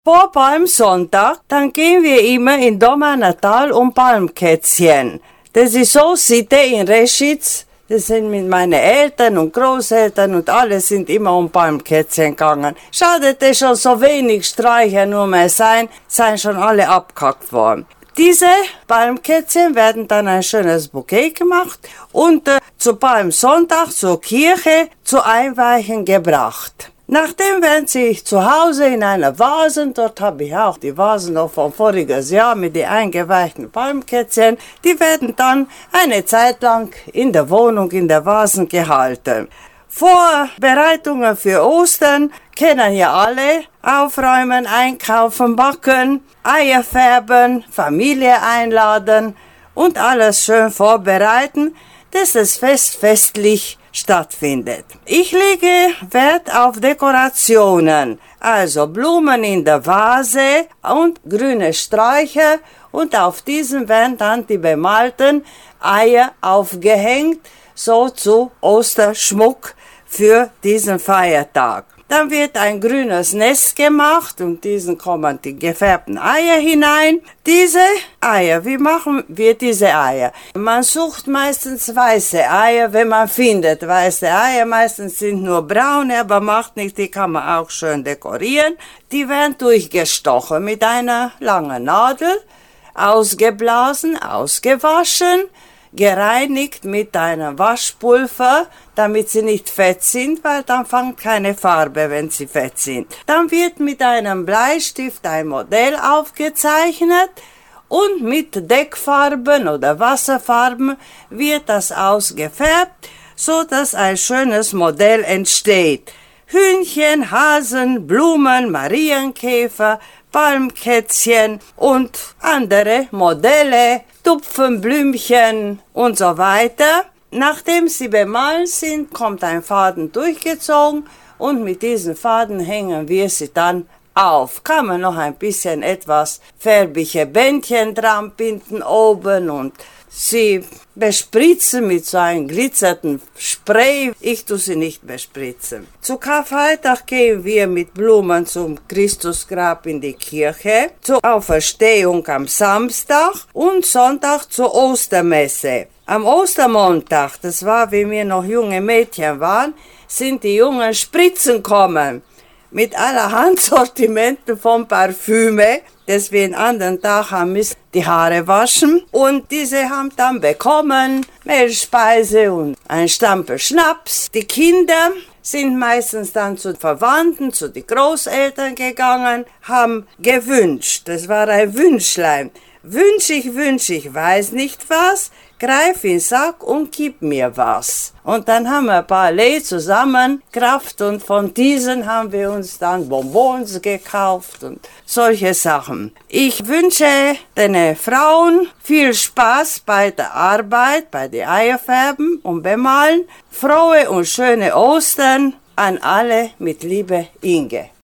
Vor Palmsonntag, dann gehen wir immer in Dommernatal um Palmkätzchen. Das ist so Sitte in Reschitz. Das sind mit meinen Eltern und Großeltern und alle sind immer um Palmkätzchen gegangen. Schade, dass schon so wenig Sträucher nur mehr seien schon alle abgehackt worden. Diese Palmkätzchen werden dann ein schönes Bouquet gemacht und zu Palmsonntag zur Kirche zu Einweichen gebracht. Nachdem werden sie zu Hause in einer Vase, dort habe ich auch die Vasen noch vom voriges Jahr mit den eingeweichten Palmkätzchen, die werden dann eine Zeit lang in der Wohnung in der Vasen gehalten. Vorbereitungen für Ostern kennen ja alle. Aufräumen, einkaufen, backen, Eier färben, Familie einladen und alles schön vorbereiten, dass das Fest festlich stattfindet. Ich lege Wert auf Dekorationen, also Blumen in der Vase und grüne Sträucher und auf diesen werden dann die bemalten Eier aufgehängt, so zu Osterschmuck für diesen Feiertag. Dann wird ein grünes Nest gemacht und diesen kommen die gefärbten Eier hinein. Diese Eier, wie machen wir diese Eier? Man sucht meistens weiße Eier, wenn man findet. Weiße Eier meistens sind nur braune, aber macht nichts, die kann man auch schön dekorieren. Die werden durchgestochen mit einer langen Nadel, ausgeblasen, ausgewaschen, gereinigt mit einem Waschpulver, damit sie nicht fett sind, weil dann fängt keine Farbe, wenn sie fett sind. Dann wird mit einem Bleistift ein Modell aufgezeichnet und mit Deckfarben oder Wasserfarben wird das ausgefärbt, so dass ein schönes Modell entsteht. Hühnchen, Hasen, Blumen, Marienkäfer, Palmkätzchen und andere Modelle, Tupfenblümchen und so weiter. Nachdem sie bemalt sind, kommt ein Faden durchgezogen und mit diesem Faden hängen wir sie dann auf. Kann man noch ein bisschen etwas färbige Bändchen dran binden oben und sie bespritzen mit so einem glitzernden Spray. Ich tue sie nicht bespritzen. Zu Karfreitag gehen wir mit Blumen zum Christusgrab in die Kirche, zur Auferstehung am Samstag und Sonntag zur Ostermesse. Am Ostermontag, das war, wie wir noch junge Mädchen waren, sind die jungen Spritzen gekommen. Mit allerhand Sortimenten von Parfüme, dass wir einen anderen Tag haben müssen die Haare waschen. Und diese haben dann bekommen Mehlspeise und ein Stampe Schnaps. Die Kinder sind meistens dann zu Verwandten, zu den Großeltern gegangen, haben gewünscht. Das war ein Wünschlein. Wünsch ich, weiß nicht was, greif in den Sack und gib mir was. Und dann haben wir ein paar Lei zusammen Kraft und von diesen haben wir uns dann Bonbons gekauft und solche Sachen. Ich wünsche den Frauen viel Spaß bei der Arbeit, bei den Eierfärben und Bemalen. Frohe und schöne Ostern an alle mit Liebe, Inge.